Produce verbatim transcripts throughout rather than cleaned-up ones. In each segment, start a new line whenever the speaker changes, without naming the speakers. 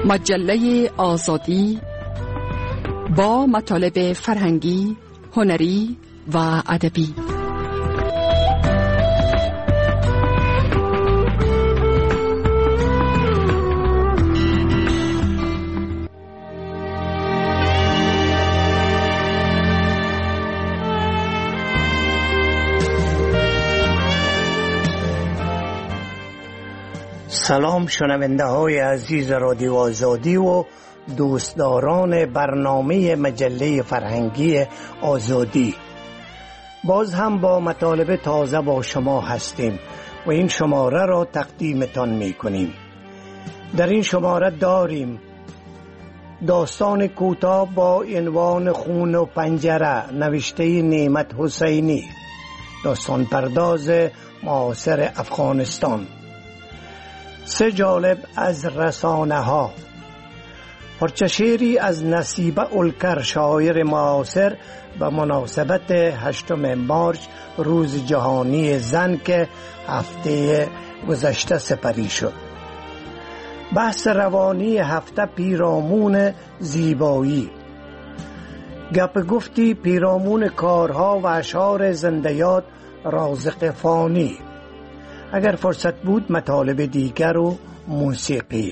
مجله آزادی با مطالب فرهنگی، هنری و ادبی.
سلام شنونده های عزیز رادیو آزادی و دوستداران برنامه مجله فرهنگی آزادی. باز هم با مطالب تازه با شما هستیم و این شماره را تقدیمتان می کنیم. در این شماره داریم داستان کوتاه با عنوان خون و پنجره نوشته نعمت حسینی، داستان پرداز معاصر افغانستان. سه جالب از رسانه ها، پارچه شعری از نصیبه الکر شاعر معاصر به مناسبت هشتم مارچ روز جهانی زن که هفته گذشته سپری شد. بحث روانی هفته پیرامون زیبایی، گپ گفتی پیرامون کارها و اشعار زندیات رازق فانی. اگر فرصت بود مطالب دیگر و موسیقی.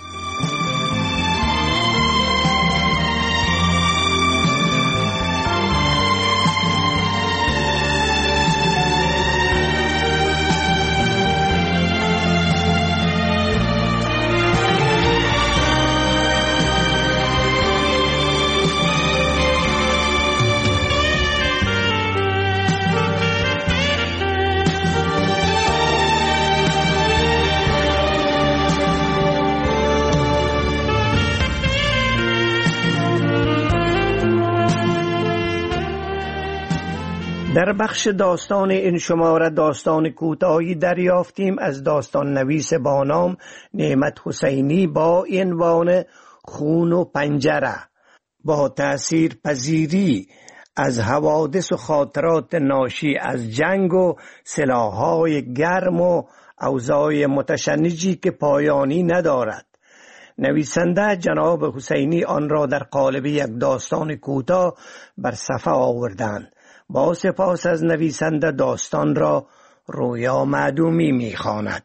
در بخش داستان این شماره داستان کوتاهی دریافتیم از داستان نویس با نام نعمت حسینی با عنوان خون و پنجره. با تأثیر پذیری از حوادث و خاطرات ناشی از جنگ و سلاح‌های گرم و اوضاع متشنجی که پایانی ندارد، نویسنده جناب حسینی آن را در قالب یک داستان کوتاه بر صفحه آوردند. با سپاس از نویسنده داستان را رویا معدومی می‌خواند.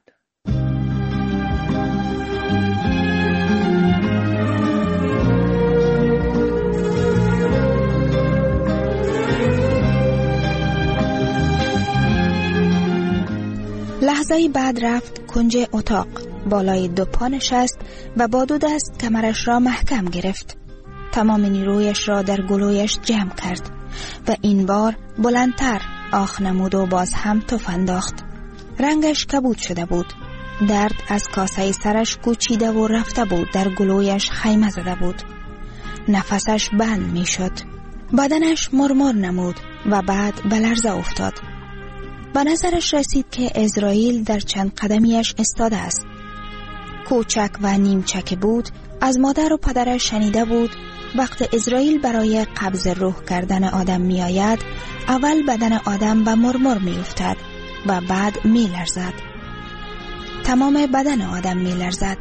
لحظه‌ای بعد رفت کنج اتاق، بالای دو پا نشست و با دو دست کمرش را محکم گرفت. تمام نیرویش را در گلویش جمع کرد و این بار بلندتر آخ نمود و باز هم تف انداخت. رنگش کبود شده بود. درد از کاسه سرش کوچیده و رفته بود، در گلویش خیمه زده بود. نفسش بند می شد. بدنش مرمر نمود و بعد به لرزه افتاد. به نظرش رسید که عزراییل در چند قدمیش استاده است. کوچک و نیمچک بود. از مادر و پدرش شنیده بود وقت عزراییل برای قبض روح کردن آدم می آید، اول بدن آدم به مرمر می افتد و بعد می لرزد. تمام بدن آدم می لرزد.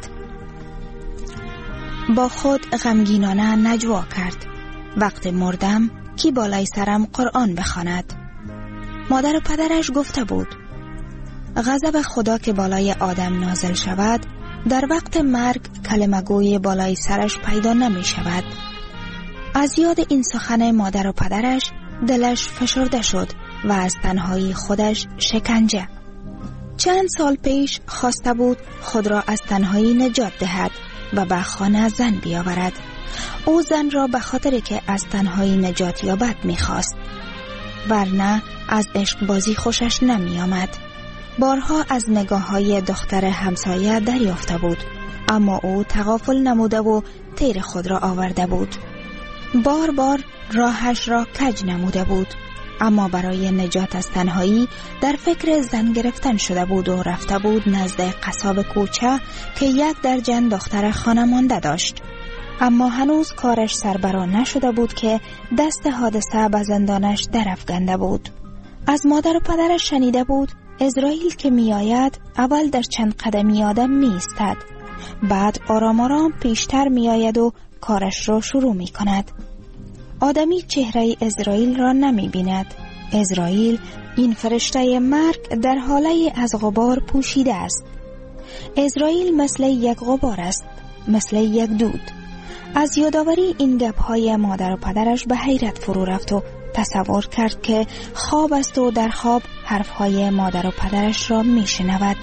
با خود غمگینانه نجوا کرد: وقت مردم کی بالای سرم قرآن بخواند؟ مادر و پدرش گفته بود غضب خدا که بالای آدم نازل شود، در وقت مرگ کلمه گوی بالای سرش پیدا نمی شود. از یاد این سخن مادر و پدرش دلش فشرده شد و از تنهایی خودش شکنجه. چند سال پیش خواسته بود خود را از تنهایی نجات دهد و به خانه زن بیاورد. او زن را به خاطری که از تنهایی نجات یابد می‌خواست، ورنه از عشق بازی خوشش نمی آمد. بارها از نگاه‌های دختر همسایه دریافته بود، اما او تغافل نموده و تیر خود را آورده بود. بار بار راهش را کج نموده بود، اما برای نجات از تنهایی در فکر زن گرفتن شده بود و رفته بود نزد قصاب کوچه که یک درجن دختر خانمانده داشت. اما هنوز کارش سربرا نشده بود که دست حادثه به زندانش درافکنده بود. از مادر و پدرش شنیده بود عزراییل که می آید اول در چند قدمی آدم می ایستد بعد آرام آرام پیشتر می آید و کارش را شروع می کند. آدمی چهره عزرائیل را نمی بیند. عزرائیل، این فرشته مرگ، در حاله از غبار پوشیده است. عزرائیل مثل یک غبار است، مثل یک دود. از یادآوری این گپ‌های مادر و پدرش به حیرت فرو رفت و تصور کرد که خواب است و در خواب حرفهای مادر و پدرش را می شنود.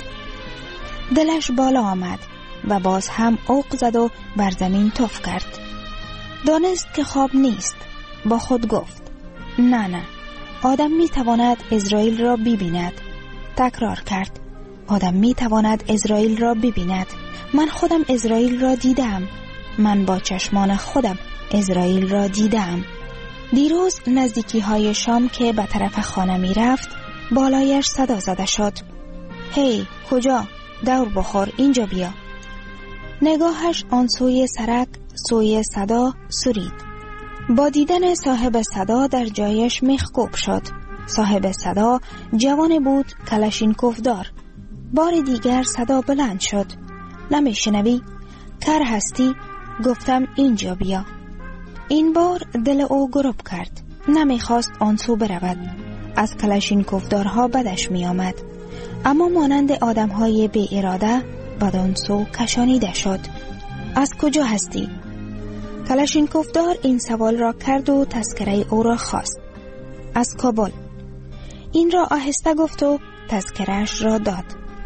دلش بالا آمد و باز هم اوق زد و بر زمین تف کرد. دانست که خواب نیست. با خود گفت نه نه، آدم می تواند عزرائیل را ببیند. تکرار کرد آدم می تواند عزرائیل را ببیند. من خودم عزرائیل را دیدم. من با چشمان خودم عزرائیل را دیدم. دیروز نزدیکی های شام که به طرف خانه می رفت، بالایش صدا زده شد. هی کجا؟ دور بخور، اینجا بیا. نگاهش آن سوی سرک، سوی صدا سرید. با دیدن صاحب صدا در جایش میخکوب شد. صاحب صدا جوان بود، کلاشینکوف دار. بار دیگر صدا بلند شد. نمیشنوی؟ کر هستی؟ گفتم اینجا بیا. این بار دل او گرب کرد. نمیخواست آن سو برود. از کلاشینکوف دارها بدش می آمد. اما مانند آدم های بی اراده بدان سو کشانیده شد. از کجا هستی؟ کلاشینکوف دار این سوال را کرد و تذکره او را خواست. از کابل. این را آهسته گفت و تذکرهش را داد.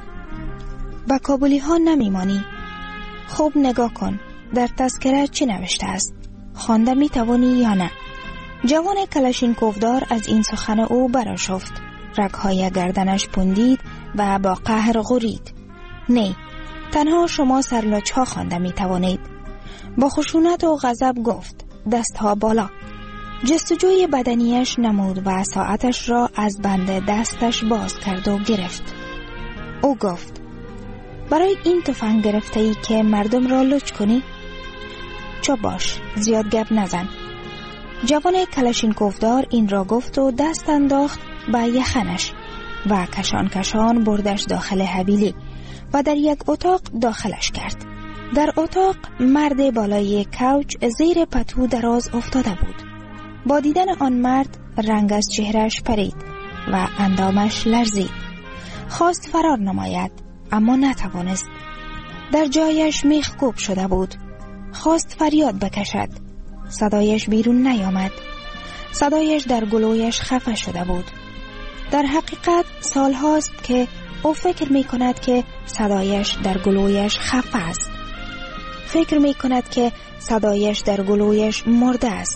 با کابلی ها نمی مانی؟ خوب نگاه کن. در تذکره چی نوشته است؟ خوانده می توانی یا نه؟ جوان کلاشینکوف دار از این سخن او برآشفت. رگ‌های گردنش پوندید و با قهر غرید. نه، تنها شما سرلاچ ها خوانده می توانید. با خشونت و غضب گفت. دستها بالا. جستجوی بدنیش نمود و ساعتش را از بند دستش باز کرد و گرفت. او گفت برای این تفنگ گرفته ای که مردم را لچ کنی؟ چو باش، زیاد گپ نزن. جوان کلاشینکوف دار این را گفت و دست انداخت به یخنش و کشان کشان بردش داخل حویلی و در یک اتاق داخلش کرد. در اتاق مرد بالای کوچ زیر پتو دراز افتاده بود. با دیدن آن مرد رنگ از چهرش پرید و اندامش لرزید. خواست فرار نماید اما نتوانست. در جایش میخکوب شده بود. خواست فریاد بکشد. صدایش بیرون نیامد. صدایش در گلویش خفه شده بود. در حقیقت سال هاست که او فکر می کند که صدایش در گلویش خفه است. فکر می کند که صدایش در گلویش مرده است.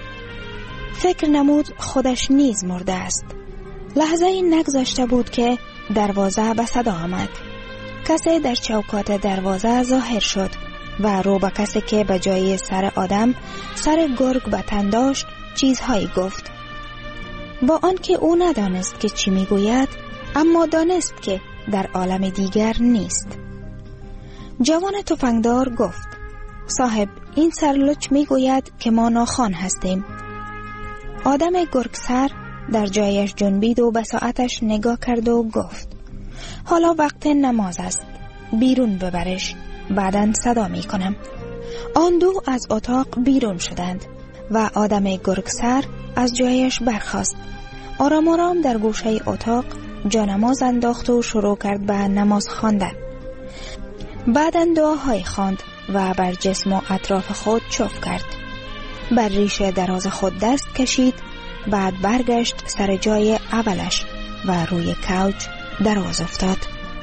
فکر نمود خودش نیز مرده است. لحظه این نگذشته بود که دروازه به صدا آمد. کسی در چوکات دروازه ظاهر شد و رو به کسی که به جای سر آدم سر گرگ به تن داشت چیزهایی گفت. با آنکه او ندانست که چی میگوید، اما دانست که در عالم دیگر نیست. جوان تفنگدار گفت صاحب، این سرلوچ میگوید که ما ناخوان هستیم. آدم گرگسر در جایش جنبید و به ساعتش نگاه کرد و گفت حالا وقت نماز است، بیرون ببرش، بعداً صدا می کنم. آن دو از اتاق بیرون شدند و آدم گرگسر از جایش برخاست. آرام آرام در گوشه اتاق جانماز انداخت و شروع کرد به نماز خواندن. بعداً دعاهای خواند و بر جسم و اطراف خود چوف کرد. بر ریش دراز خود دست کشید. بعد برگشت سر جای اولش و روی کوچ دراز افتاد.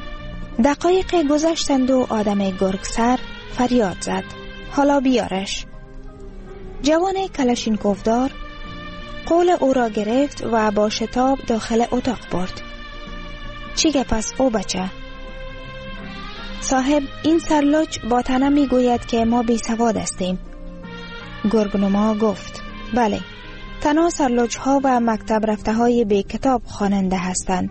دقایق گذشتند و آدم گرگسر فریاد زد حالا بیارش. جوان کلاشینکوف دار قول او را گرفت و با شتاب داخل اتاق برد. چی گپ است او بچه؟ صاحب، این سرلوچ با تنه می گوید که ما بی سواد هستیم. گرگنما گفت بله، تنها سرلوچ ها و مکتب رفته های بی کتاب خواننده هستند.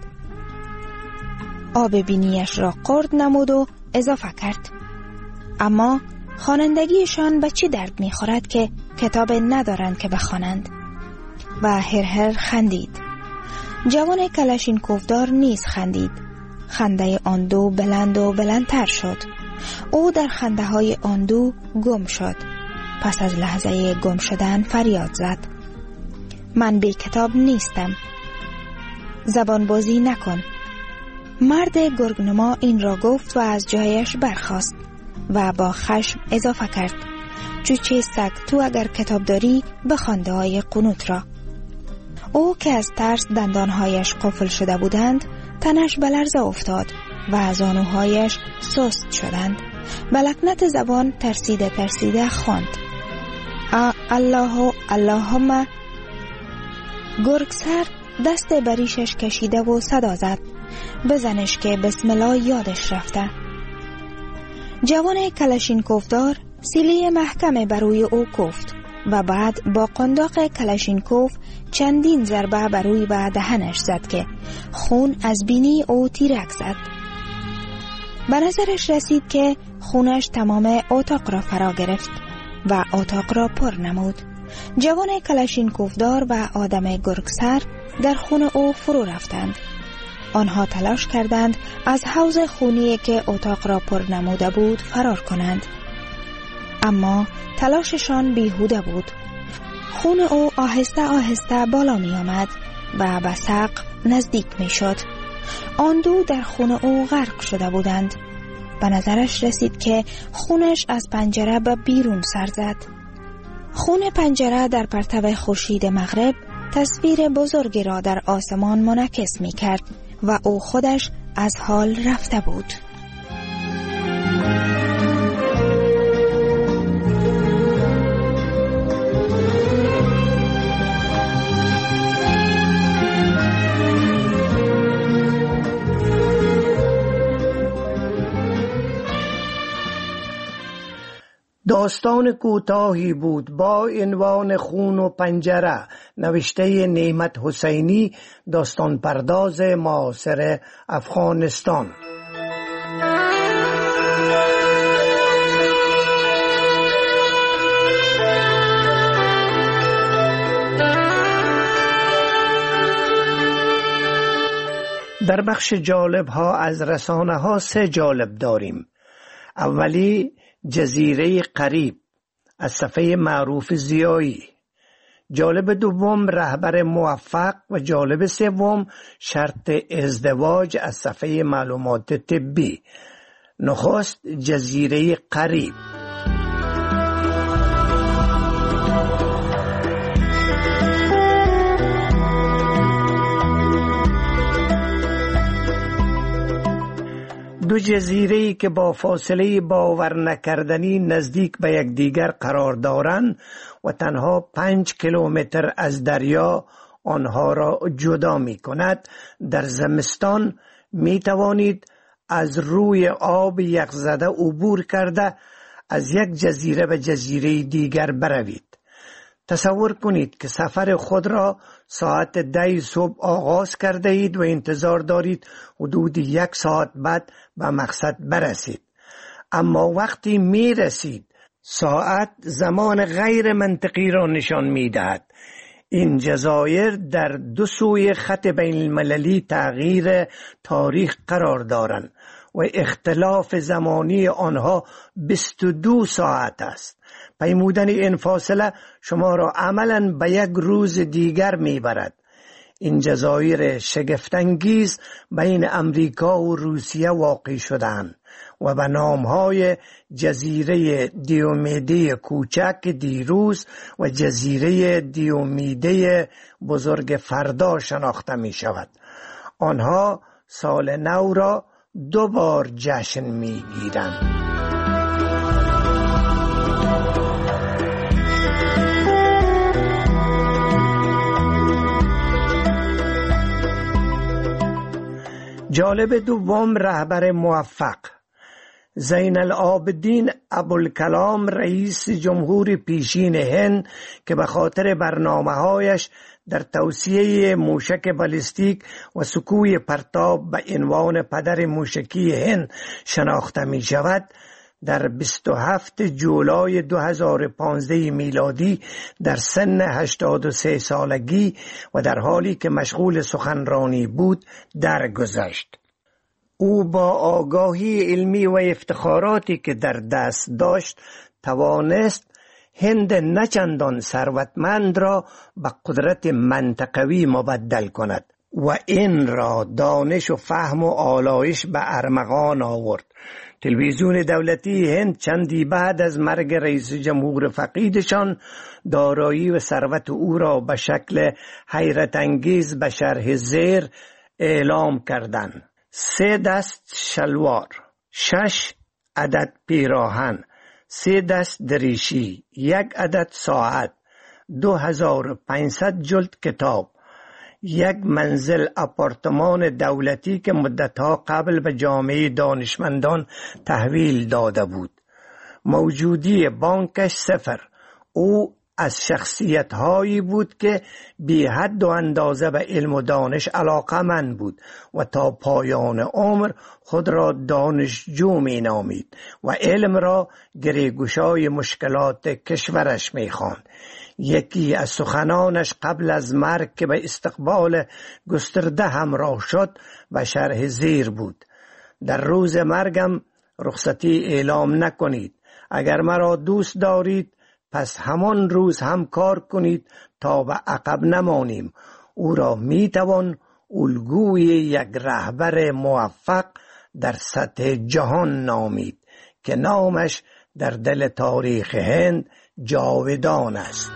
آب بینیش را قرد نمود و اضافه کرد اما خوانندگیشان به چی درد می خورد که کتاب ندارند که بخوانند؟ و هر هر خندید. جوان کلاشینکوف دار نیز خندید. خنده آن دو بلند و بلندتر شد. او در خنده های آن دو گم شد. پس از لحظه گم شدن فریاد زد: من بی کتاب نیستم، زبان بازی نکن. مرد گرگنما این را گفت و از جایش برخاست و با خشم اضافه کرد: چوچه سگ، تو اگر کتاب داری بخوانده های قنوت را. او که از ترس دندانهایش قفل شده بودند تنش به لرزه افتاد و زانوهایش سست شدند. به لکنت زبان ترسیده ترسیده خواند: الله اللهم. گرگسر دست بریشش کشیده و صدا زد: بزنش که بسم الله یادش رفته. جوان کلاشینکوفدار سیلی محکم بر روی او کوفت و بعد با قنداق کلاشینکوف چندین ضربه بر روی و دهنش زد که خون از بینی او تیرک زد. به نظرش رسید که خونش تمام اتاق را فرا گرفت و اتاق را پر نمود. جوان کلاشینکوفدار و آدم گرگسر در خون او فرو رفتند. آنها تلاش کردند از حوض خونی که اتاق را پر نموده بود فرار کنند، اما تلاششان بیهوده بود. خون او آهسته آهسته بالا می آمد و به سقف نزدیک می شد. آن دو در خون او غرق شده بودند. به نظرش رسید که خونش از پنجره به بیرون سر زد. خون پنجره در پرتو خورشید مغرب تصویر بزرگی را در آسمان منعکس می کرد و او خودش از حال رفته بود.
داستان کوتاهی بود با عنوان خون و پنجره، نوشته نعمت حسینی، داستان پرداز معاصر افغانستان. در بخش جالب ها از رسانه ها سه جالب داریم. اولی جزیره قریب از صفحه معروف زیایی، جالب دوم رهبر موفق و جالب سوم شرط ازدواج از صفحه معلومات طبی. نخست جزیره قریب. دو جزیره‌ای که با فاصله باور نکردنی نزدیک به یکدیگر قرار دارند و تنها پنج کیلومتر از دریا آنها را جدا می کند، در زمستان می توانید از روی آب یخزده عبور کرده از یک جزیره به جزیره دیگر بروید. تصور کنید که سفر خود را ساعت ده صبح آغاز کرده اید و انتظار دارید حدود یک ساعت بعد به مقصد برسید، اما وقتی می رسید ساعت زمان غیر منطقی را نشان می دهد. این جزایر در دو سوی خط بین المللی تغییر تاریخ قرار دارند و اختلاف زمانی آنها بیست و دو ساعت است. پیمودن این فاصله شما را عملاً به یک روز دیگر میبرد. این جزایر شگفت‌انگیز بین امریکا و روسیه واقع شدند و به نامهای جزیره دیومیده کوچک دیروز و جزیره دیومیده بزرگ فردا شناخته می شود. آنها سال نو را دو بار جشن می گیرند. جالب دوم رهبر موفق. زین العابدین ابوالکلام رئیس جمهور پیشین هند که به خاطر برنامه‌هایش در توسعه موشک بالستیک و سکوی پرتاب به عنوان پدر موشکی هند شناخته می شود، در بیست و هفتم جولای دو هزار و پانزده میلادی در سن هشتاد و سه سالگی و در حالی که مشغول سخنرانی بود درگذشت. او با آگاهی علمی و افتخاراتی که در دست داشت توانست هند نچندان ثروتمند را به قدرت منطقوی مبدل کند و این را دانش و فهم و آلایش به ارمغان آورد. تلویزیون دولتی هند چندی بعد از مرگ رئیس جمهور فقیدشان دارایی و ثروت او را به شکل حیرت انگیز به شرح زیر اعلام کردند: سه دست شلوار، شش عدد پیراهن، سه دست دریشی، یک عدد ساعت، دو هزار و پانصد جلد کتاب، یک منزل آپارتمان دولتی که مدتها قبل به جامعه دانشمندان تحویل داده بود. موجودی بانکش صفر. او از شخصیت هایی بود که بی حد و اندازه به علم و دانش علاقمند بود و تا پایان عمر خود را دانشجو می نامید و علم را گریگشای مشکلات کشورش می خواند. یکی از سخنانش قبل از مرگ که به استقبال گسترده همراه شد و شرح زیر بود: در روز مرگم رخصتی اعلام نکنید. اگر مرا دوست دارید پس همان روز هم کار کنید تا به عقب نمانیم. او را می توان الگوی یک رهبر موفق در سطح جهان نامید که نامش در دل تاریخ هند جاودان است.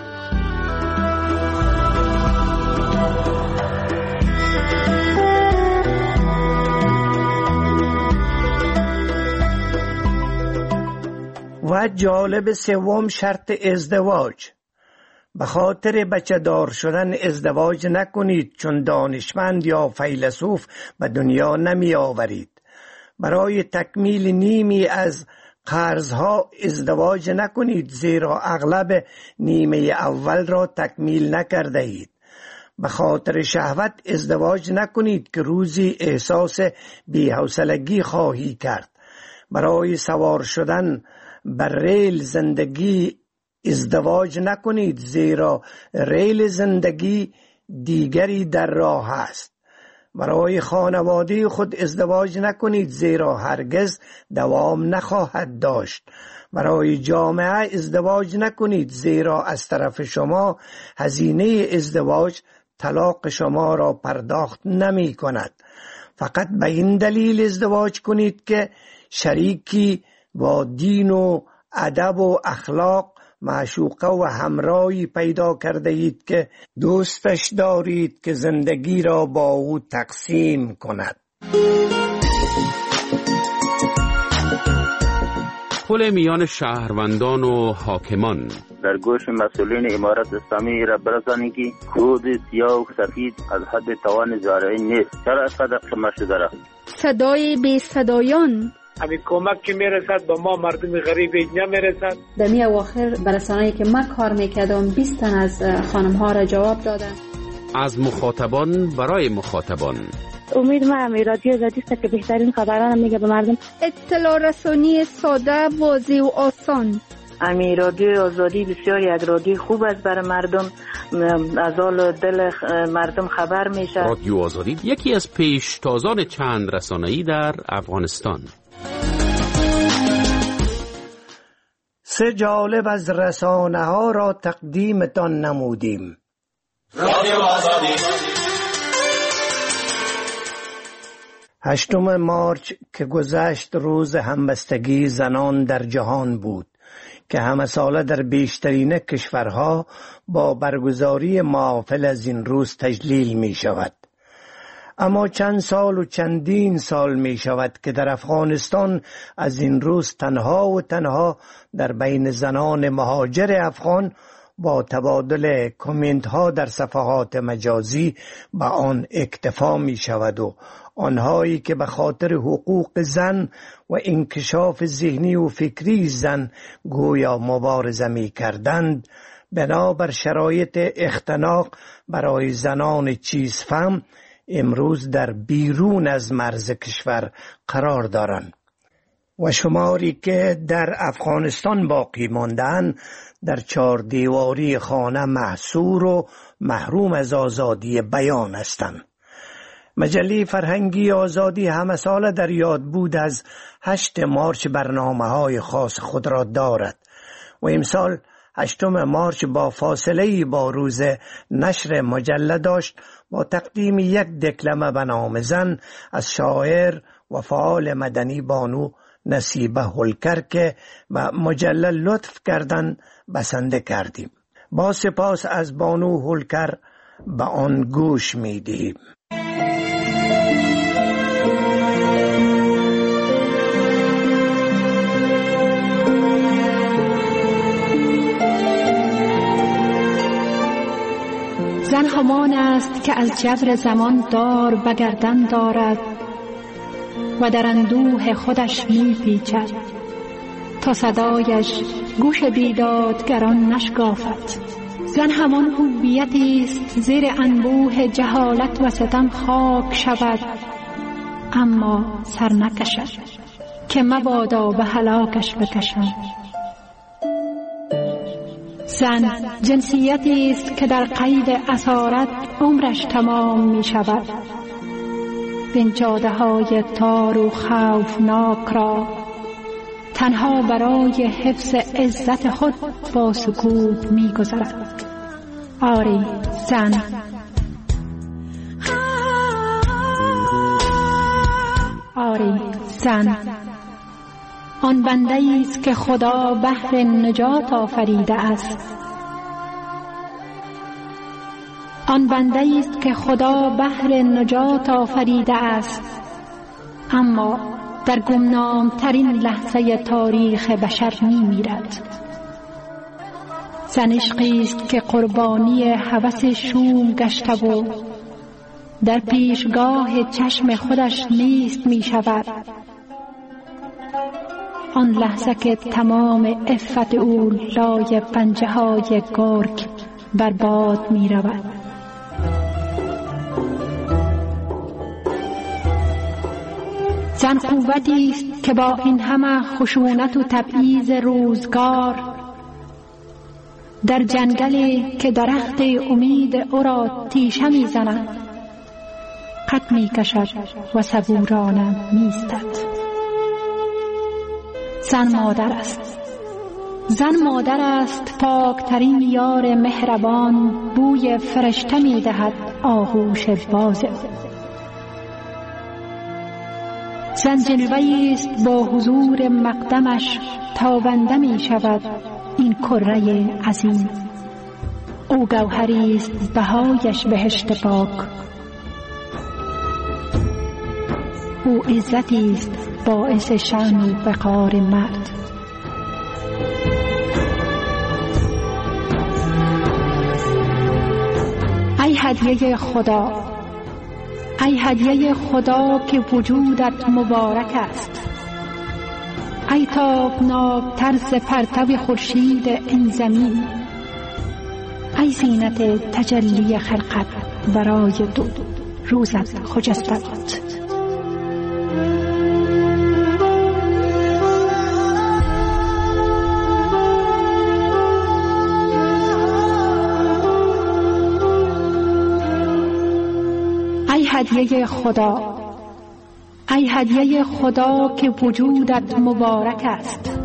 و جالب سوم شرط ازدواج. به خاطر بچه دار شدن ازدواج نکنید، چون دانشمند یا فیلسوف به دنیا نمی آورید. برای تکمیل نیمی از قرضها ازدواج نکنید، زیرا اغلب نیمه اول را تکمیل نکرده اید. به خاطر شهوت ازدواج نکنید که روزی احساس بی‌حوصلگی خواهی کرد. برای سوار شدن بر ریل زندگی ازدواج نکنید، زیرا ریل زندگی دیگری در راه است. برای خانواده خود ازدواج نکنید، زیرا هرگز دوام نخواهد داشت. برای جامعه ازدواج نکنید، زیرا از طرف شما هزینه ازدواج طلاق شما را پرداخت نمی کند. فقط به این دلیل ازدواج کنید که شریکی با دین و ادب و اخلاق معشوقه و همراهی پیدا کرده اید که دوستش دارید که زندگی را با او تقسیم کند.
پل میان شهروندان و حاکمان.
در گوش مسئولین امارت اسلامی را برسانید که کود سیاه و سفید از حد توان زارعین نیست. چرا اینقدر شما شده را؟
صدای بی صدایان.
همین کمک که میرسد به ما مردم غریب نمیرسد.
در می اواخر برسانه‌ای که من کار میکردم بیست تن از خانم ها را جواب دادن.
از مخاطبان برای مخاطبان.
امید ما همی رادیو زدیست که بهترین خبران میگه به مردم.
اطلاع رسانی ساده، واضح و آسان.
امی رادیو آزادی بسیار یک رادیو خوب است برای مردم، از حال دل مردم خبر میشه.
رادیو آزادی یکی از پیشتازان چند رسانه‌ای در افغانستان.
سه جالب از رسانه ها را تقدیمتان نمودیم. رادیو آزادی. هشتم مارچ که گذشت روز همبستگی زنان در جهان بود که همه ساله در بیشترین کشورها با برگزاری محافل از این روز تجلیل می شود. اما چند سال و چندین سال می شود که در افغانستان از این روز تنها و تنها در بین زنان مهاجر افغان با تبادل کامنت ها در صفحات مجازی به آن اکتفا می شود و آنهایی که به خاطر حقوق زن و انکشاف ذهنی و فکری زن گویا مبارزه می کردند، بنابر شرایط اختناق برای زنان چیزفهم امروز در بیرون از مرز کشور قرار دارند و شماری که در افغانستان باقی ماندند در چهار دیواری خانه محصور و محروم از آزادی بیان هستند. مجله فرهنگی آزادی همه ساله در یاد بود از هشت مارچ برنامه‌های خاص خود را دارد و امسال هشتم مارچ با فاصله با روز نشر مجله داشت با تقدیم یک دکلمه به نام زن از شاعر و فعال مدنی بانو نصیبه هولکر که به مجله لطف کردن بسنده کردیم. با سپاس از بانو هولکر به آن گوش میدیم.
زن همان است که از جبر زمان دار به گردن دارد و در اندوه خودش می پیچد تا صدایش گوش بیدادگران نشکافد. زن همان هویتی است زیر انبوه جهالت و ستم خاک شود اما سر نکشد که مبادا به هلاکش بکشم. زن جنسیتی است که در قید اسارت عمرش تمام می شود. این جاده های تار و خوفناک را تنها برای حفظ عزت خود با سکوت می گذرد. آری زن. آری زن آن بنده است که خدا بهر نجات آفریده است. آن بنده است که خدا بهر نجات آفریده است اما در گمنام ترین لحظه تاریخ بشر می میرد. زن عشقی است که قربانی هوس شوم گشته و در پیشگاه چشم خودش نیست می شود. آن لحظه که تمام عفت او لای پنجه های گرگ برباد می رود. زن قوتی است که با این همه خشونت و تبعیض روزگار در جنگلی که درخت امید او را تیشه می زند قد می کشد و صبورانه می ایستد. زن مادر است. زن مادر است پاکترین یار مهربان بوی فرشته می دهد آغوش باز. زن جلوه‌ای است با حضور مقدمش تابنده می شود این کره عظیم. او گوهری است بهایش بهشت پاک. او عزتی است باعث شأن و وقار مرد. ای هدیه خدا، ای هدیه خدا که وجودت مبارک است. ای تابناک طرز پرتو خورشید این زمین. ای زینت تجلی خلقت برای دو روزت خجسته باد. ای هدیه خدا، ای هدیه خدا که وجودت مبارک است.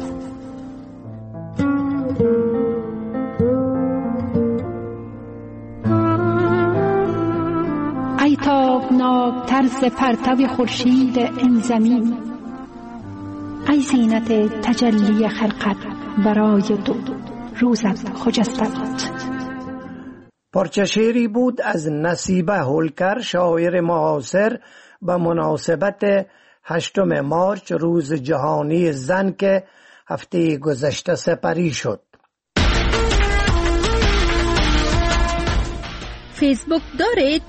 ای تابناک طرز پرتو خورشید این زمین. ای زینت تجلی خلقت برای دو روزت خجسته باد.
پارچه شعری بود از نصیبه هولکر، شاعر معاصر، به مناسبت هشتم مارچ روز جهانی زن که هفته گذشته سپری شد.
فیسبوک دارید؟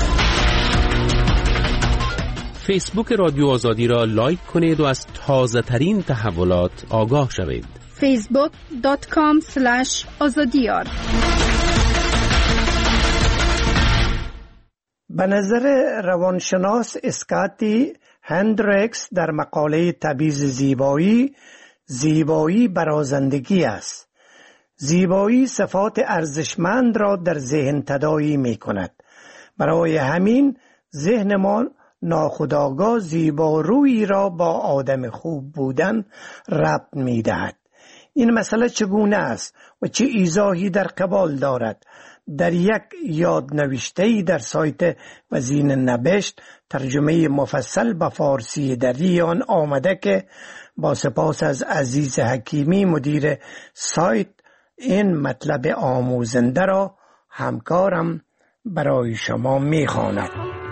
فیسبوک رادیو آزادی را لایک کنید و از تازه ترین تحولات آگاه شوید.
فیسبوک دات کام اسلش آزادیار.
به نظر روانشناس اسکاتی هندریکس در مقاله تبعیض زیبایی، زیبایی برازندگی است. زیبایی صفات ارزشمند را در ذهن تداعی می کند. برای همین ذهنمان ناخودآگاه زیبارویی را با آدم خوب بودن ربط می دهد. این مسئله چگونه است و چه ایضاحی در قبال دارد؟ در یک یادنوشته‌ای در سایت وزین نبشت ترجمه مفصل به فارسی در آن آمده که با سپاس از عزیز حکیمی مدیر سایت این مطلب آموزنده را همکارم برای شما می‌خواند.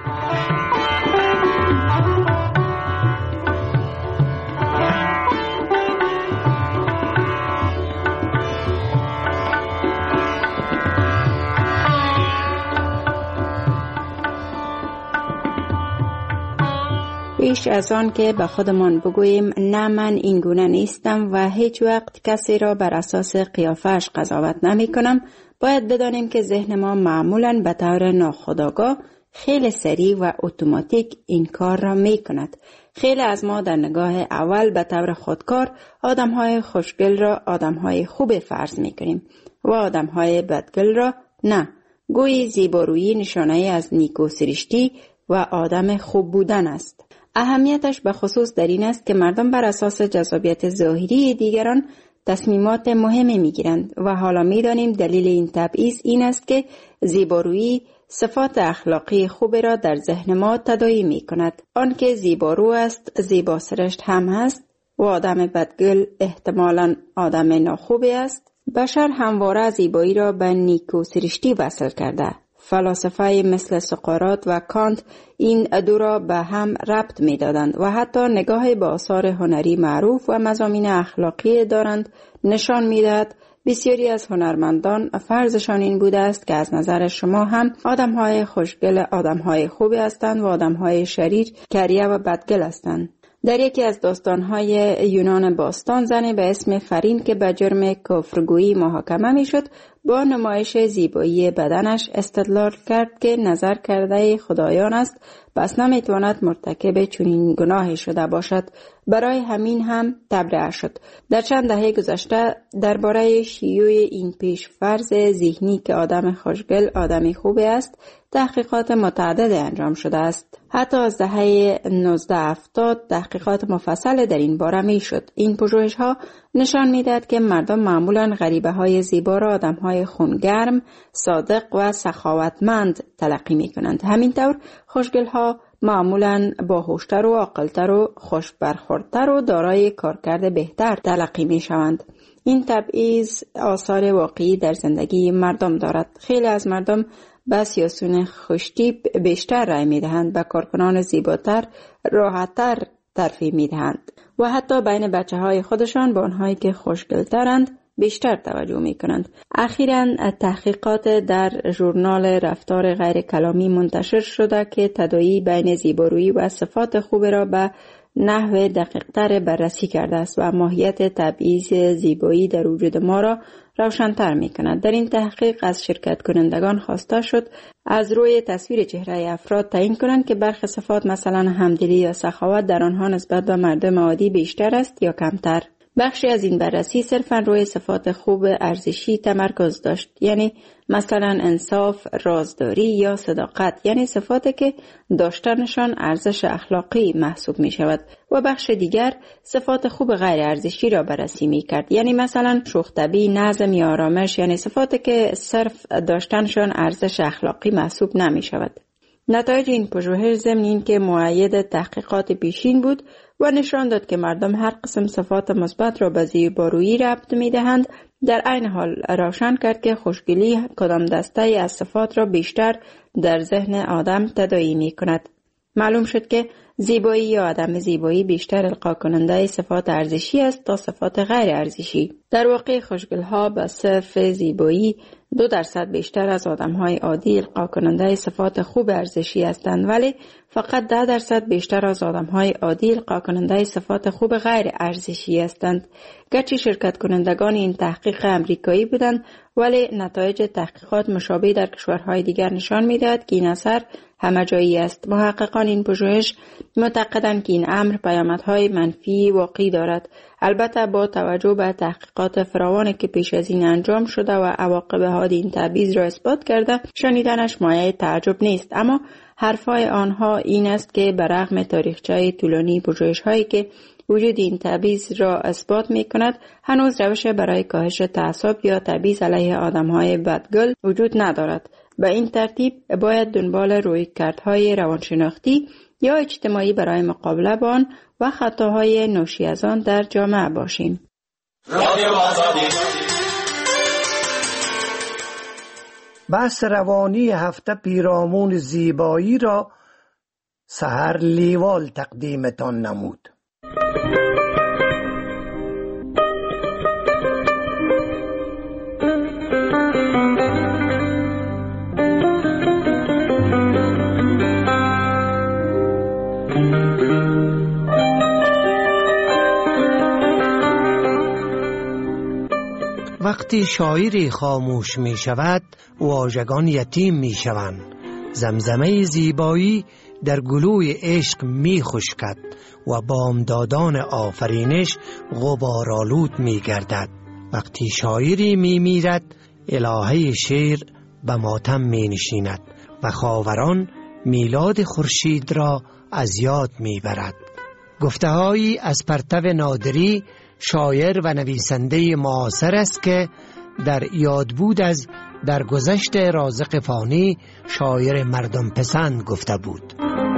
پیش از آن که به خودمان بگوییم نه من این گونه نیستم و هیچ وقت کسی را بر اساس قیافش قضاوت نمی کنم، باید بدانیم که ذهن ما معمولاً به طور ناخودآگاه خیلی سریع و اتوماتیک این کار را می کند. خیلی از ما در نگاه اول به طور خودکار آدم‌های خوشگل را آدم‌های خوب فرض می کنیم و آدم‌های بدگل را نه. گویی زیبارویی نشانه از نیکو سرشتی و آدم خوب بودن است. اهمیتش به خصوص در این است که مردم بر اساس جذابیت ظاهری دیگران تصمیمات مهمی میگیرند و حالا میدانیم دلیل این تبعیض این است که زیبارویی صفات اخلاقی خوب را در ذهن ما تداعی می کند. آن که زیبارو است زیبا سرشت هم هست و آدم بدگل احتمالاً آدم ناخوبی است. بشر همواره زیبایی را به نیکو سرشتی وصل کرده. فلاسفه مثل سقراط و کانت این دو را به هم ربط می دادند و حتی نگاه به آثار هنری معروف و مضامین اخلاقی دارند نشان می دهد بسیاری از هنرمندان فرضشان این بوده است که از نظر شما هم آدمهای خوشگل آدمهای خوبی هستند و آدمهای شریر کریه و بدگل هستند. در یکی از داستانهای یونان باستان زنی به اسم فرین که به جرم کفرگویی محاکمه می شد با نمایش زیبایی بدنش استدلال کرد که نظر کرده خدایان است، پس نمیتواند مرتکب چنین گناهی شده باشد. برای همین هم تبرئه شد. در چند دهه گذشته درباره شیوع این پیش فرض ذهنی که آدم خوشگل آدمی خوبی است تحقیقات متعدد انجام شده است. حتی از دهه نوزده هفتاد تحقیقات مفصل در این باره می شد. این پژوهش ها نشان می دهد که مردم معمولاً غریبه های زیبا را آدم های خونگرم، صادق و سخاوتمند تلقی می کنند. همینطور خوشگل ها معمولاً باهوشتر و عاقلتر و خوش برخوردتر و دارای کارکرد بهتر تلقی می شوند. این تبعیض آثار واقعی در زندگی مردم دارد. خیلی از مردم به سیاسیون خوشتیپ بیشتر رای می دهند، به کارکنان زیباتر راحتتر ترفیع می دهند و حتی بین بچه های خودشان با آنهایی که خوشگلترند بیشتر توجه می کنند. اخیراً تحقیقات در ژورنال رفتار غیر کلامی منتشر شده که تداعی بین زیبارویی و صفات خوب را به نحو دقیق‌تر بررسی کرده است و ماهیت تبعیض زیبایی در وجود ما را روشن‌تر می‌کند. در این تحقیق از شرکت کنندگان خواسته شد از روی تصویر چهره افراد تعیین کنند که برخی صفات مثلا همدلی یا سخاوت در آنها نسبت به مردم عادی بیشتر است یا کمتر. بخشی از این بررسی صرفاً روی صفات خوب ارزشی تمرکز داشت، یعنی مثلا انصاف، رازداری یا صداقت، یعنی صفاتی که داشتنشان ارزش اخلاقی محسوب می شود، و بخش دیگر صفات خوب غیر ارزشی را بررسی می کرد، یعنی مثلا شوخ‌طبعی، نظم یا آرامش، یعنی صفاتی که صرف داشتنشان ارزش اخلاقی محسوب نمی شود. نتایج این پژوهش ضمن این که مؤید تحقیقات پیشین بود و نشان داد که مردم هر قسم صفات مثبت را به زیبارویی ربط می‌دهند، در عین حال روشن کرد که خوشگلی کدام دسته از صفات را بیشتر در ذهن آدم تداعی می‌کند. معلوم شد که زیبایی یا عدم زیبایی بیشتر القا کننده صفات ارزشی است تا صفات غیر ارزشی. در واقع خوشگل‌ها به صرف زیبایی دو درصد بیشتر از آدم‌های عادی القا کننده صفات خوب ارزشی هستند، ولی فقط ده درصد بیشتر از آدم‌های عادی القا کننده صفات خوب غیر ارزشی هستند. گرچه شرکت کنندگان این تحقیق امریکایی بودند، ولی نتایج تحقیقات مشابه در کشورهای دیگر نشان می‌دهد که این اثر همه جایی است. محققان این پژوهش معتقدند که این امر پیامدهای منفی واقعی دارد. البته با توجه به تحقیقات فراوانی که پیش از این انجام شده و عواقب حاد این تبعیض را اثبات کرده، شنیدنش مایه تعجب نیست. اما حرفای آنها این است که برغم تاریخچه طولانی پژوهش‌هایی که وجود این تبعیض را اثبات می کند، هنوز روش برای کاهش تعصب یا تبعیض علیه آدم‌های بدگل وجود ندارد. به این ترتیب باید دنبال رویکردهای روانشناختی یا اجتماعی برای مقابله با آن و خطاهای ناشی از آن در جامعه باشیم.
بحث روانی هفته پیرامون زیبایی را سحر لیوال تقدیمتان نمود. وقتی شاعری خاموش می شود واژگان یتیم می شوند. زمزمه زیبایی در گلوی عشق می خشکد و بامدادان آفرینش غبارآلود می گردد. وقتی شاعری می میرد الهه شعر به ماتم می نشیند و خاوران میلاد خورشید را از یاد می برد. گفته‌هایی از پرتو نادری، شاعر و نویسنده معاصر است که در یاد بود از درگذشت رازق فانی، شاعر مردم پسند گفته بود.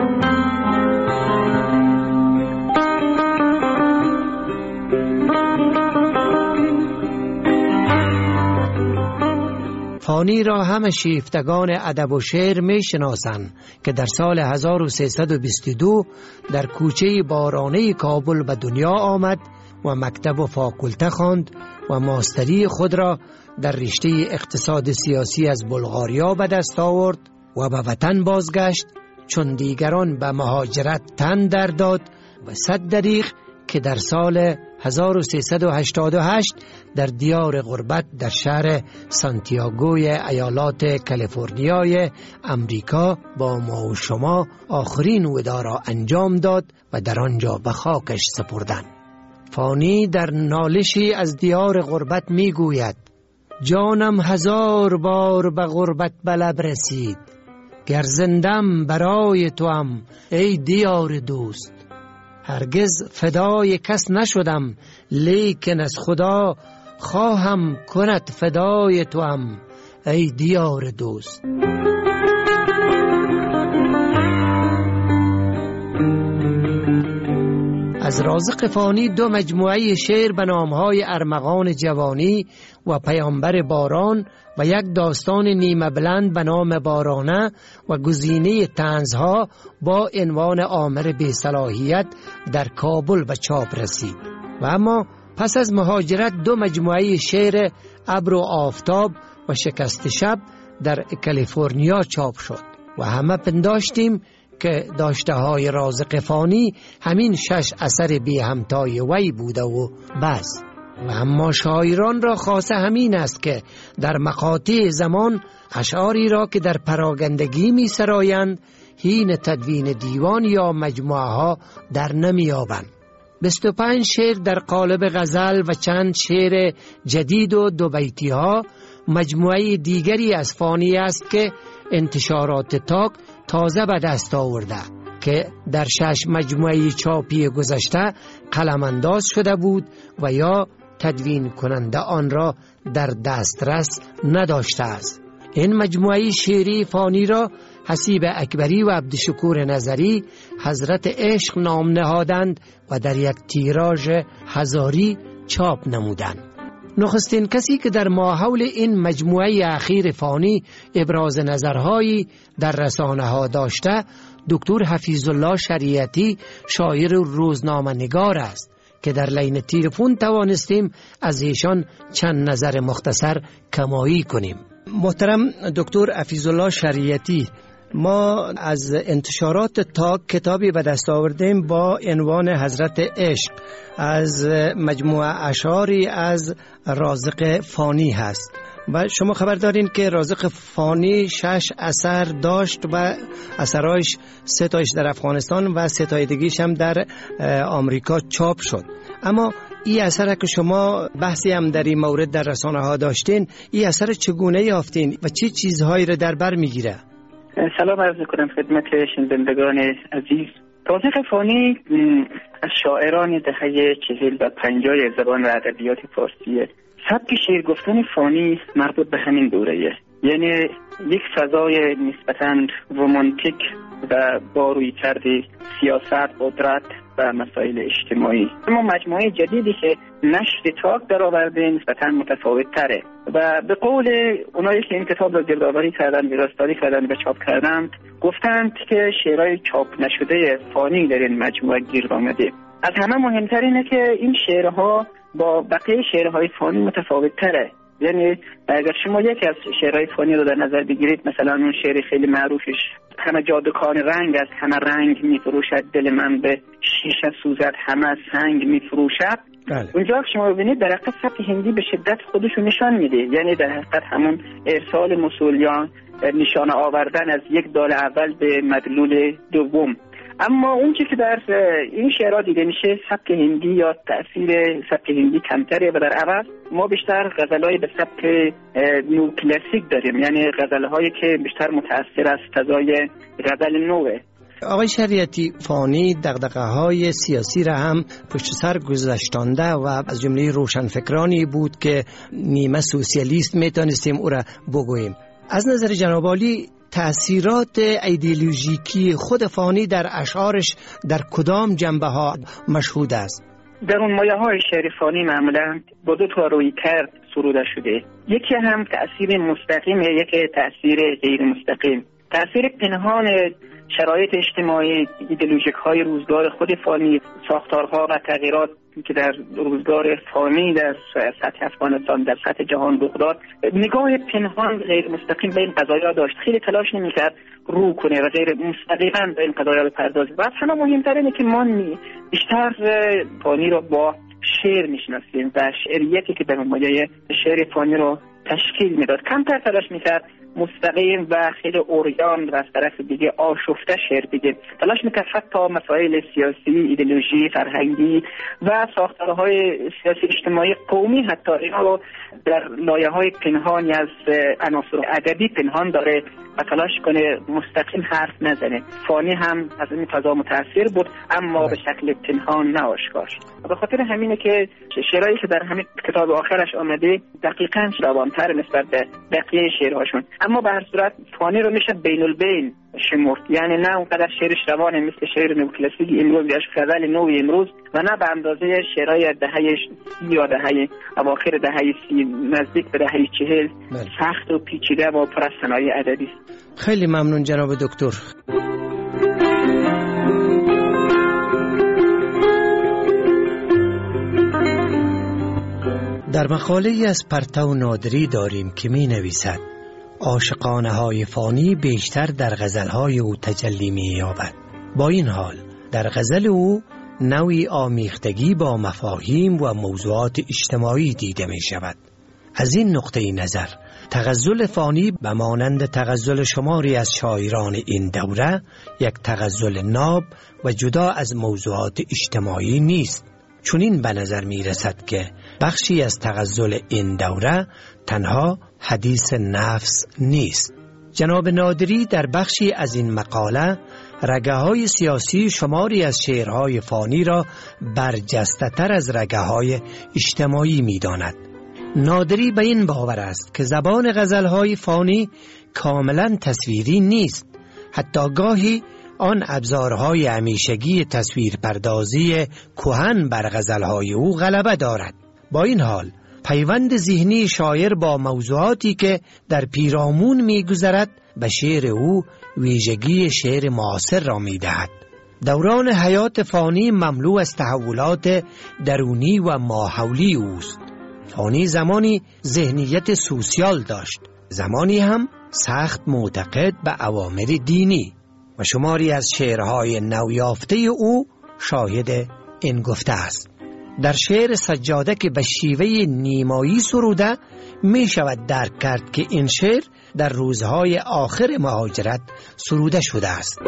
فانی را همه شیفتگان ادب و شعر می شناسند که در سال هزار و سیصد و بیست و دو در کوچه بارانه کابل به دنیا آمد و مکتب و فاکولته خواند و ماستری خود را در رشته اقتصاد سیاسی از بلغاریا به دست آورد و به وطن بازگشت، چون دیگران به مهاجرت تن در داد و صد دریغ که در سال هزار و سیصد و هشتاد و هشت در دیار غربت در شهر سانتیاگوی ایالات کالیفرنیای امریکا با ما و شما آخرین وداع را انجام داد و در آنجا به خاکش سپردند. فانی در نالشی از دیار غربت می گوید: جانم هزار بار به غربت به لب رسید، گر زندم برای توام ای دیار دوست. هرگز فدای کس نشدم، لیکن از خدا خواهم کند فدای توام ای دیار دوست. از رازق فانی دو مجموعه شعر به نامهای ارمغان جوانی و پیامبر باران و یک داستان نیمه بلند به نام بارانه و گزینه طنزها با عنوان آمر بی‌صلاحیت در کابل به چاپ رسید. و اما پس از مهاجرت دو مجموعه شعر ابر و آفتاب و شکست شب در کالیفرنیا چاپ شد و همه پنداشتیم که داشته های رازق فانی همین شش اثر بی همتای وی بوده و بس. و اما شاعران را خاصه همین است که در مقاطع زمان اشعاری را که در پراگندگی می سرایند حین تدوین دیوان یا مجموعه ها در نمی آبند. بیست و پنج شعر در قالب غزل و چند شعر جدید و دو بیتی ها مجموعه دیگری از فانی است که انتشارات تاک تازه به دست آورده که در شش مجموعه چاپی گذشته قلم انداز شده بود و یا تدوین کننده آن را در دسترس نداشته است. این مجموعه شعری فانی را حسیب اکبری و عبدالشکور نظری حضرت عشق نام نهادند و در یک تیراژ هزاری چاپ نمودند. نخستین کسی که در ماحول این مجموعه اخیر فانی ابراز نظرهایی در رسانه ها داشته دکتر حفیظ الله شریعتی شاعر روزنامه نگار است که در لین تلفن توانستیم از ایشان چند نظر مختصر کمایی کنیم. محترم دکتر حفیظ الله شریعتی، ما از انتشارات تاک کتابی به دست آوردیم با عنوان حضرت عشق، از مجموعه اشعاری از رازق فانی هست و شما خبر دارین که رازق فانی شش اثر داشت و اثرایش سه تایش در افغانستان و سه تای دیگه‌اش هم در آمریکا چاپ شد. اما این اثر که شما بحثی هم در این مورد در رسانه ها داشتین، این اثر چگونه یافتین و چه چی چیزهایی رو در بر میگیره؟
سلام عرض میکنم خدمت شنوندگان عزیز. رازق فانی از شاعران دهه چهل و پنجاه زبان و ادبیات فارسیه. سبک شعر گفتن فانی مربوط به همین دوره‌ایه، یعنی یک فضای نسبتاً رمانتیک و با رویکرد سیاست، قدرت و مسائل اجتماعی. اما مجموعه جدیدی که نشر تاک در آورده نسبتاً متفاوت تره و به قول اونایی که این کتاب را گردآوری کردن، ویراستاری کردن و چاپ کردن، گفتند که شعرهای چاپ نشده فانی در این مجموعه گیر آمده. از همه مهمتر اینه که این شعرها با بقیه شعرهای فانی متفاوت تره. یعنی اگر شما یکی از شعرهای فانی رو در نظر بگیرید، مثلا اون شعر خیلی معروفش همه جادوکان رنگ از همه رنگ میفروشد، دل من به شیشه سوزد همه سنگ میفروشد. بله. اونجا شما ببینید در حقیقت سبک هندی به شدت خودشو نشان میده، یعنی در حقیقت همون ارسال مسئولیان، نشانه آوردن از یک دال اول به مدلول دوم. اما اون چیزی که در این شعرها دیده میشه سبک هندی یا تأثیر سبک هندی کمتره و در عوض ما بیشتر غزلهای به سبک نو کلاسیک داریم، یعنی غزلهایی که بیشتر متأثر از فضای غزل نوه.
آقای شریعتی، فانی دغدغه‌های سیاسی را هم پشت سر گذاشتانده و از جمله روشنفکرانی بود که نیمه سوسیالیست میتونستیم او را بگوییم. از نظر جناب عالی تأثیرات ایدئولوژیکی خود فانی در اشعارش در کدام جنبه ها مشهود است؟
در اون مایه های شعر فانی معمولا با دو تا روی کرد سروده شده، یکی هم تأثیر مستقیم، یکی تأثیر غیر مستقیم. تأثیر پنهان شرایط اجتماعی، ایدئولوژیک های روزگار خود فانی، ساختارها و تغییرات که در روزگار فانی در سطح افغانستان، در سطح جهان رخ داد، نگاه پنهان غیر مستقیم به این قضایا داشت. خیلی تلاش نمی‌کرد رو کنه و غیر مستقیما به این قضایا بپردازه. و اصلا مهمتر اینه که ما بیشتر فانی رو با شعر میشناسیم و شعریتی که در مایه شعر فانی رو تشکیل میداد. کمتر تلاش میکرد مستقیم و خیلی اوریان و از طرف دیگه آشفته شعر بگه. تلاش میکرد حتی مسائل سیاسی، ایدئولوژی، فرهنگی و ساختارهای سیاسی اجتماعی قومی حتی اینا رو در لایه‌های پنهانی از عناصر ادبی پنهان داره و تلاش کنه مستقیم حرف نزنه. فانی هم از این فضا متاثر بود اما به شکل پنهان نه آشکار. به خاطر همینه که شعرهایی که در همین کتاب آخرش آمده دقیقاً روان‌تر نسبت به بقیه شعرهاشون، اما به هر صورت فانی رو میشه بین البین شمرد، یعنی نه اونقدر شعرش روانه مثل شعر نوکلاسیک امروز یا غزل نو امروز و نه به اندازه شعرهای دهه سی یا دهه اواخر دهه سی نزدیک به دهه چهل سخت و پیچیده و پر از صنایع ادبی.
خیلی ممنون جناب دکتر. در مقاله ای از پرتو نادری داریم که می نویسد عاشقانه های فانی بیشتر در غزلهای او تجلی می یابد. با این حال در غزل او نوعی آمیختگی با مفاهیم و موضوعات اجتماعی دیده می شود. از این نقطه نظر تغزل فانی به مانند تغزل شماری از شاعران این دوره یک تغزل ناب و جدا از موضوعات اجتماعی نیست. چنین به نظر می رسد که بخشی از تغزل این دوره تنها حدیث نفس نیست. جناب نادری در بخشی از این مقاله رگه های سیاسی شماری از شعرهای فانی را برجسته تر از رگه های اجتماعی می داند. نادری به این باور است که زبان غزلهای فانی کاملا تصویری نیست. حتی گاهی آن ابزارهای همیشگی تصویر پردازی کهن بر غزلهای او غلبه دارد. با این حال پیوند ذهنی شاعر با موضوعاتی که در پیرامون می‌گذرد به شعر او ویژگی شعر معاصر را می‌دهد. دوران حیات فانی مملو از تحولات درونی و ماحولی اوست. فانی زمانی ذهنیت سوسیال داشت، زمانی هم سخت معتقد به اوامر دینی و شماری از شعرهای نویافته او شاهد این گفته است. در شعر سجاده که به شیوه نیمایی سروده می شود درک کرد که این شعر در روزهای آخر مهاجرت سروده شده است.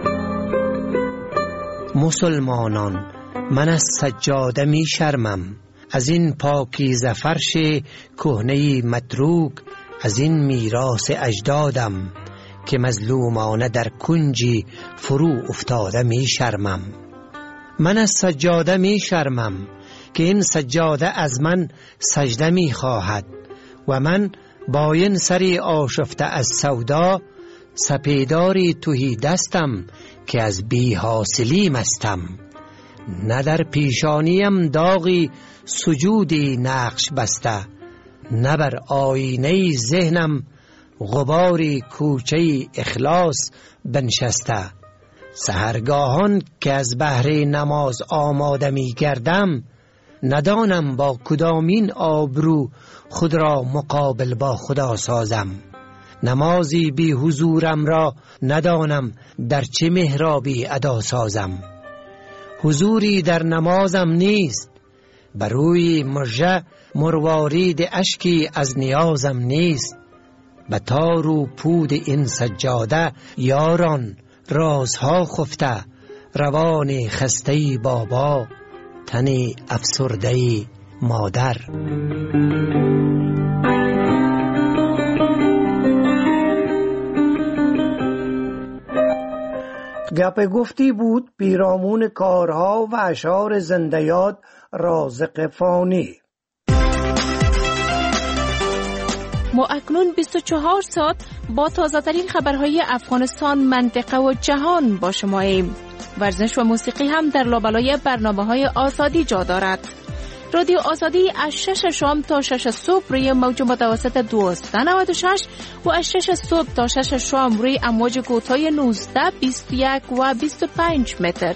مسلمانان، من از سجاده می شرمم، از این پاکیزه فرش کهنه متروک، از این میراث اجدادم که مظلومانه در کنجی فرو افتاده می شرمم. من از سجاده می شرمم که این سجاده از من سجده می خواهد و من با این سری آشفته از سودا سپیداری تهی دستم که از بی حاصلی مستم. نه در پیشانیم داغی سجودی نقش بسته، نه بر آینه ذهنم غباری کوچه اخلاص بنشسته. سحرگاهان که از بهر نماز آماده می گردم، ندانم با کدامین آبرو خود را مقابل با خدا سازم. نمازی بی حضورم را ندانم در چه محرابی ادا سازم. حضوری در نمازم نیست، بروی مژه مروارید اشکی از نیازم نیست. به تار و پود این سجاده یاران رازها خفته، روان خسته بابا تنی افسرده مادر. گپ گفتی بود پیرامون کارها و اشعار زنده‌یاد رازق فانی.
ما اکنون بیست و چهار ساعت با تازه ترین خبرهای افغانستان، منطقه و جهان با شماییم. ورزش و موسیقی هم در لابلای برنامه های آزادی جا دارد. رادیو آزادی از شش شام تا شش صبح روی موج متوسط دویست و نود و شش و از شش صبح تا شش شام روی امواج کوتاه نوزده، بیست و یک و بیست و پنج متر.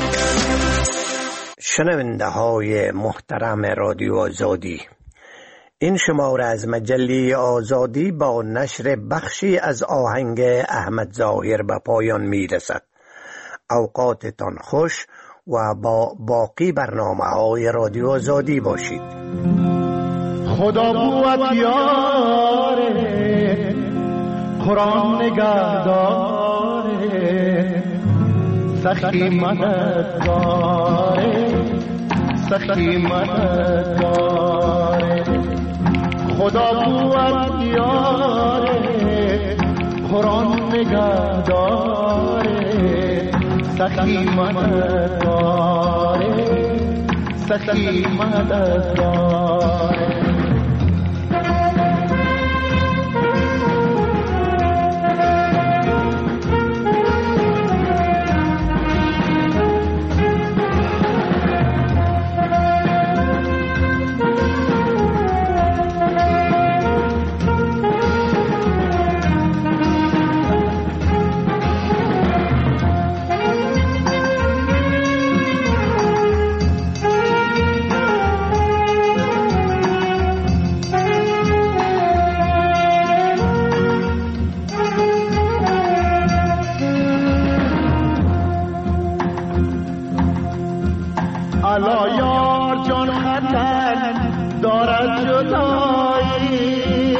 شنونده های محترم رادیو آزادی، این شماره از مجله آزادی با نشر بخشی از آهنگ احمد ظاهر به پایان می رسد. اوقاتتان خوش و با باقی برنامه های رادیو آزادی باشید.
خدا قوت یاره، قرآن نگهداره، سخی مددگاره، سخی مددگاره. خدا قوت یاره، قرآن نگهداره، سخی مددگاره، سخی مددگاره. الا یار جان خطر دارد جدایی،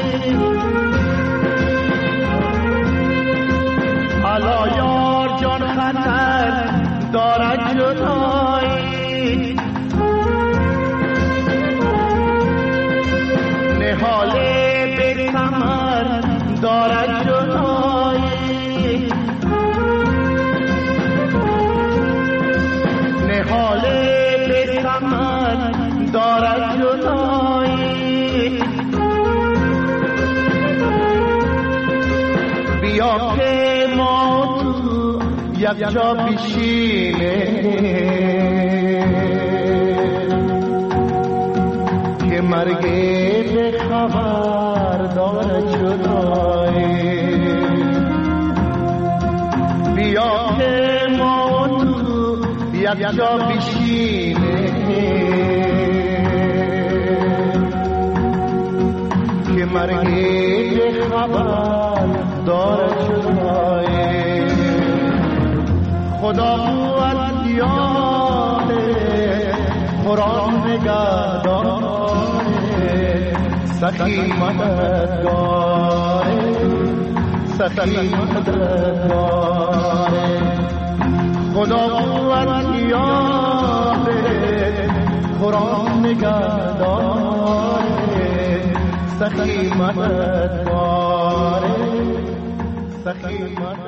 الا یار جان خطر دارد جدایی. نهاله به ثمر دارد جدایی، نهاله من دارد جدایی. بیا که ما تو یک جا بشینه، که مرگ به خبر دارد جدایی. بیا که ما تو یک جا بشینه، که مرگی خبر دارد جدایی. خدا قوت یاره، قرآن نگهداره، سخی مددگاره سخی مددگاره خدا قوت یاره قرآن نگهداره سخی مددگاره سخی مددگاره